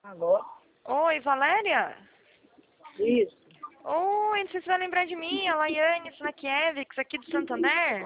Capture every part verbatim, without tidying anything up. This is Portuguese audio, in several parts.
Alô? Oi, Valéria? Isso. Oi, não sei se você vai lembrar de mim, a Laiane Snakiewicz, aqui do Santander.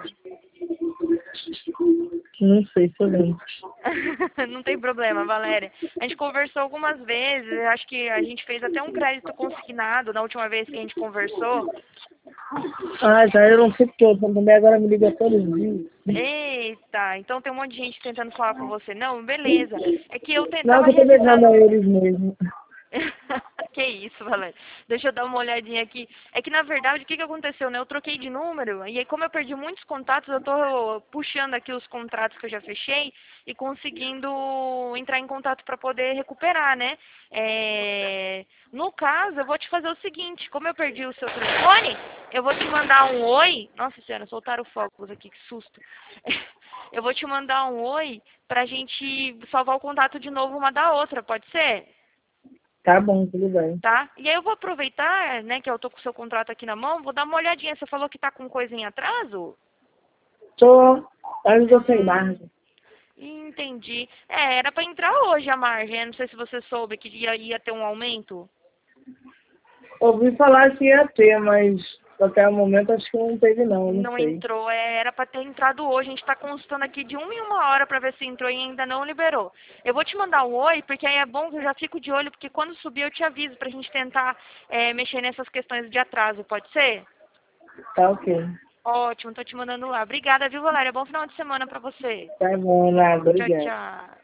Não sei se eu lembro. Não tem problema, Valéria. A gente conversou algumas vezes, acho que a gente fez até um crédito consignado na última vez que a gente conversou. Ah, já eu não sei porque o Santander agora me liga todos os dias. Eita, então tem um monte de gente tentando falar com você. Não, beleza. É que eu Não, tentava que eu tô devendo revisando... a eles mesmo. Que isso, Valéria. Deixa eu dar uma olhadinha aqui. É que, na verdade, o que, que aconteceu, né? Eu troquei de número, e aí, como eu perdi muitos contatos, eu tô puxando aqui os contratos que eu já fechei e conseguindo entrar em contato para poder recuperar, né? É... No caso, eu vou te fazer o seguinte, como eu perdi o seu telefone, eu vou te mandar um oi. Nossa senhora, soltaram fogos aqui, que susto. Eu vou te mandar um oi pra gente salvar o contato de novo uma da outra, pode ser? Tá bom, tudo bem. Tá? E aí eu vou aproveitar, né, que eu tô com o seu contrato aqui na mão, vou dar uma olhadinha. Você falou que tá com coisa em atraso? Tô, mas eu sem Hum, margem. entendi. É, era pra entrar hoje a margem, né? Não sei se você soube que ia, ia ter um aumento. Ouvi falar que ia ter, mas até o momento acho que não teve não, não Não sei. entrou, é, era pra ter entrado hoje. A gente tá consultando aqui de uma em uma hora pra ver se entrou e ainda não liberou. Eu vou te mandar um oi, porque aí é bom que eu já fico de olho, porque quando subir eu te aviso pra gente tentar é, mexer nessas questões de atraso, pode ser? Tá ok. Ótimo, tô te mandando lá. Obrigada, viu, Valéria? Bom final de semana pra você. Tá bom, nada, Tchau, obrigado. tchau.